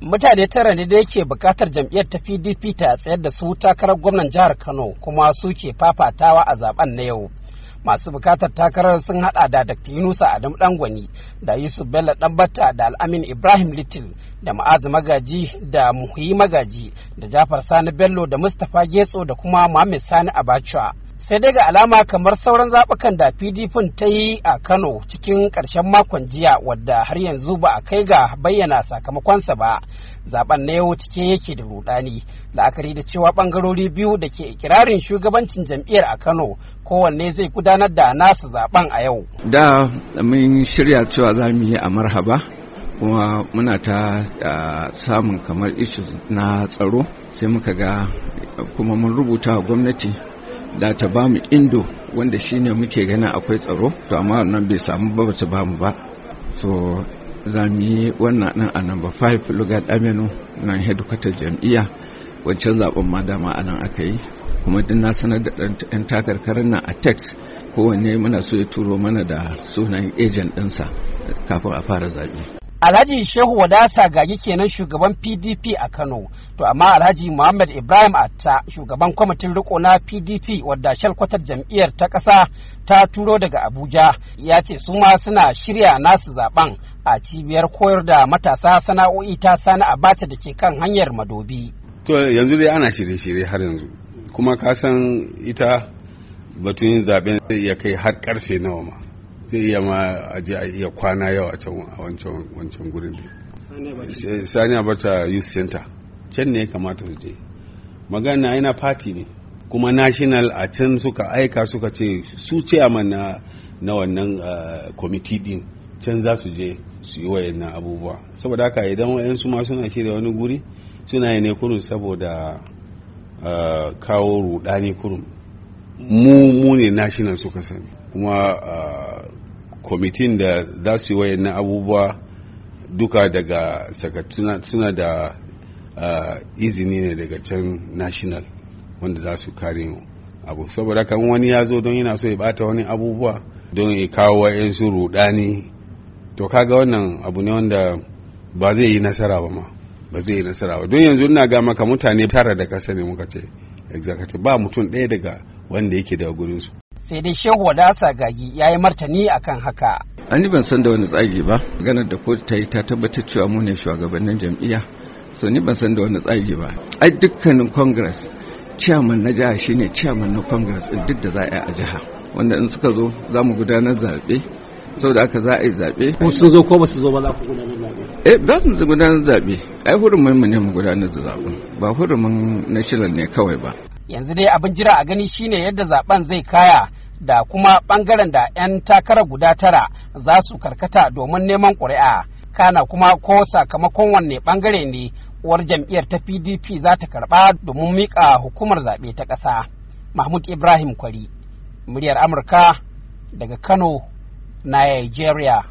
Mutane tara ne da yake bukatar jam'iyyar ta PDP ta tsayar da su takarar gwamnan jihar Kano kuma suke fafatawa a zaben na yau. Masu bukatar takarar sun hada da Dr. Yunusa Adamu Dangwani da Yusuf Bello Danbatta da Al-Amin Ibrahim Little da Ma'azu Magaji da Muhyi Magaji da Jafar Sani Bello da Mustapha Getso da kuma Muhammad Sani Abacha. Sai dai ga alama kamar sauran zaɓukan da PDP ta yi a Kano cikin ƙarshen makon jiya wadda har yanzu ba a kai ga bayyana sakamakonsa ba. Zaben na yau cike yake da rudani, la'akari da cewa ɓangarori biyu da ke ikirarin shugabancin jam'iyyar a Kano kowanne zai gudanar da nasu zaben a yau. Da mun shirya cewa za mu yi a Marhaba kuma muna ta samun kamar issues na tsaro, sai muka ga kuma mun rubuta wa gwamnati da ta ba mu Indo wanda shine muke ganin akwai tsaro, to amma nan bai samu ba ta ba mu ba. So za mu yi wannan nan a number 5 Lugard Aminu nan headquarter jam'iyya. Wancan zaben ma dama a nan aka yi, kuma din na sanar da ɗan takarkarin nan a text, kowanne muna so ya turo mana da sunan agent ɗinsa kafin a fara zaɓe. Alhaji Shehu Wadasa Gagi kenan shugaban PDP a Kano, to amma Alhaji Muhammad Ibrahim Atta shugaban kwamitin riko na PDP wadda shalkwatar jam'iyyar ta ƙasa ta turo daga Abuja ya ce su ma suna shirya nasu zaben a cibiyar koyar da matasa sana'o'i ta Sani Abacha da ke kan hanyar Madobi. To yanzu dai ana shirye-shirye har yanzu, kuma ka san ita batun yin zaben zai iya kai har karfe nawa ma. Zai iya ma aje a iya kwana yau a can a wancan gurin da Sani Abacha Youth Center can ne kamata su je. Magana yana party ne kuma national a can suka aika suka ce su chairman na wannan committee din can za su je su yi wayannan abubuwa. Saboda haka idan wayansu ma suna shirya wani guri suna yi ne kurun saboda kawo rudani kurun. Mu ne national suka sani kuma kwamitin da za su yi wayannan abubuwa duka daga suna da izini ne daga can national wanda za su kare abu. Saboda kan wani ya zo don yana so ya bata wani abubuwa don ya kawo wa'yansu rudani, to kaga wannan abu ne wanda ba zai yi nasara ba ma, ba zai yi nasara ba. Don yanzu ina ga maka mutane tara da kasa ne muka ce executive, ba mutum ɗaya daga wanda yake da gurinsu. Sai dai Shehu Wadasa Gagi ya yi martani akan haka. Ani ban san da wani tsari ba, ganar da kotu ta yi ta tabbatar cewa mu ne shugabannin jam'iyya, so ni ban san da wani tsari ba. Ai dukkanin congress chairman na jiha shine chairman na congress din duk da za a yi a jiha, wanda in suka zo za mu gudanar zaɓe, saboda aka za a yi zaɓe. Ko sun zo ko ba su zo ba za ku gudanar zaɓe? Za mu gudanar zaɓe. Ai hurumin mu ne mu gudanar da zaɓen, ba hurumin national ne kawai ba. Yanzu dai abin jira a gani shine yadda zaben zai kaya da kuma bangaren da 'yan takarar guda tara za su karkata domin neman ƙuri'a, kana kuma ko sakamakon wanne bangare ne uwar jam'iyyar ta PDP za ta karɓa domin miƙa hukumar zaɓe ta ƙasa. Mahmud Ibrahim Kwari, muryar Amurka daga Kano, Nigeria.